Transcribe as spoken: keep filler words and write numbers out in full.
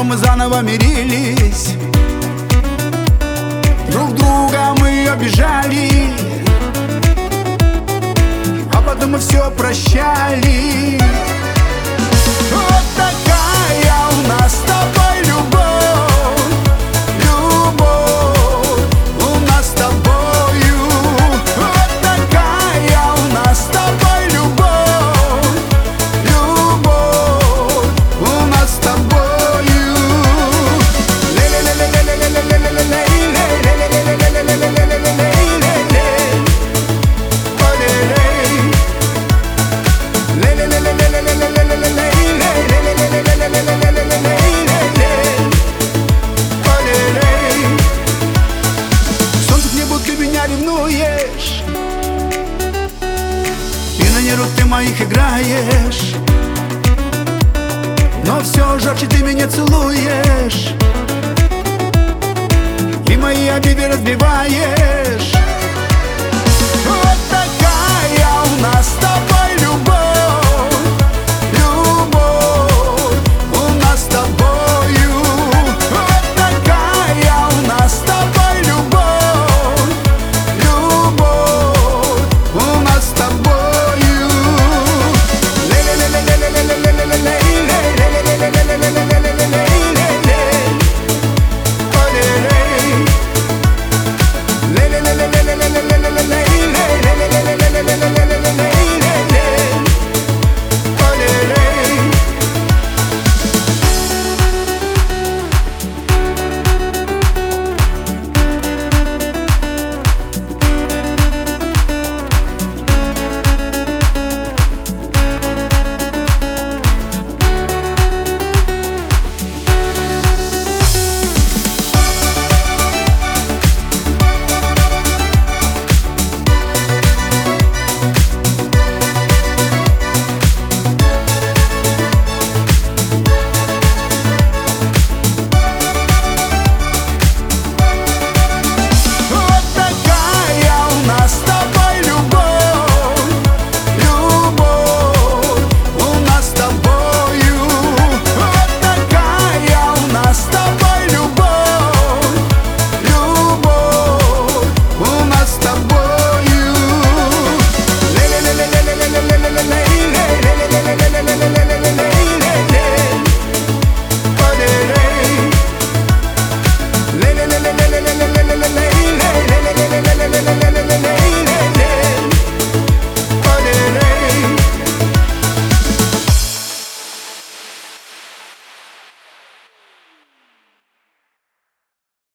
потом мы заново мирились. Друг друга мы обижали, а потом мы все прощали. Вот такая у нас с тобой любовь, любовь у нас с тобою. Вот такая у нас с тобой любовь, любовь у нас с тобою. Солнце к небу ты меня ревнуешь, и на нервах ты моих играешь, но все жарче ты меня целуешь, и мои обиды разбиваешь.